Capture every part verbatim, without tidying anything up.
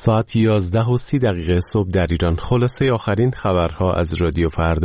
ساعت یازده و سی دقیقه صبح در ایران. خلاصه آخرین خبرها از رادیو فردا.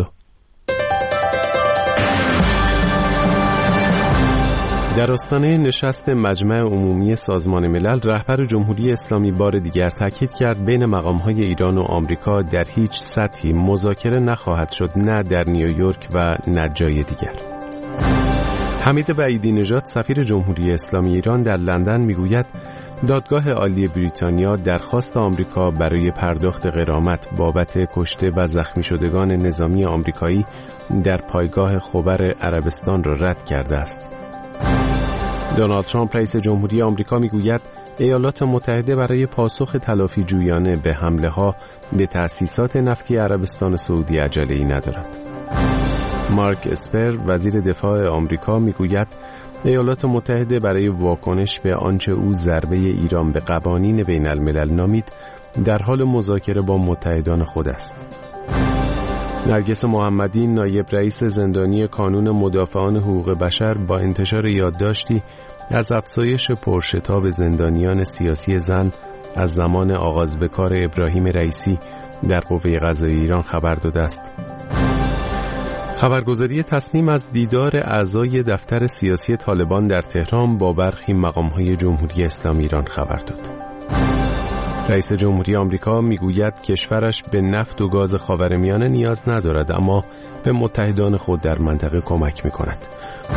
در آستانه نشست مجمع عمومی سازمان ملل، رهبر جمهوری اسلامی بار دیگر تاکید کرد بین مقام‌های ایران و آمریکا در هیچ سطحی مذاکره نخواهد شد، نه در نیویورک و نه جای دیگر. حمید بعیدی نژاد سفیر جمهوری اسلامی ایران در لندن میگوید دادگاه عالی بریتانیا درخواست آمریکا برای پرداخت غرامت بابت کشته و زخمی شدگان نظامی آمریکایی در پایگاه خبر عربستان را رد کرده است. دونالد ترامپ رئیس جمهوری آمریکا میگوید ایالات متحده برای پاسخ تلافی جویانه به حمله ها به تأسیسات نفتی عربستان سعودی عجله‌ای ندارد. مارک اسپر وزیر دفاع آمریکا میگوید ایالات متحده برای واکنش به آنچه او ضربه ایران به قوانین بین الملل نامید در حال مذاکره با متحدان خود است. نرگس محمدی نایب رئیس زندانی کانون مدافعان حقوق بشر با انتشار یادداشتی از افزایش پرشتاب زندانیان سیاسی زن از زمان آغاز به کار ابراهیم رئیسی در قوه قضاییه ایران خبر داده است. خبرگزاری تصنیم از دیدار اعضای دفتر سیاسی طالبان در تهران با برخی مقام‌های جمهوری اسلامی ایران خبر داد. رئیس جمهوری آمریکا میگوید کشورش به نفت و گاز خاورمیانه نیاز ندارد، اما به متحدان خود در منطقه کمک می‌کند.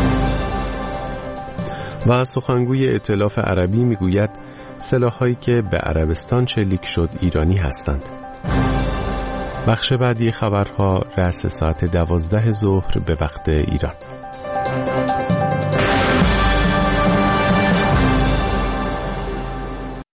و سخنگوی ائتلاف عربی میگوید سلاح‌هایی که به عربستان شلیک شد ایرانی هستند. بخش بعدی خبرها رأس ساعت دوازده ظهر به وقت ایران.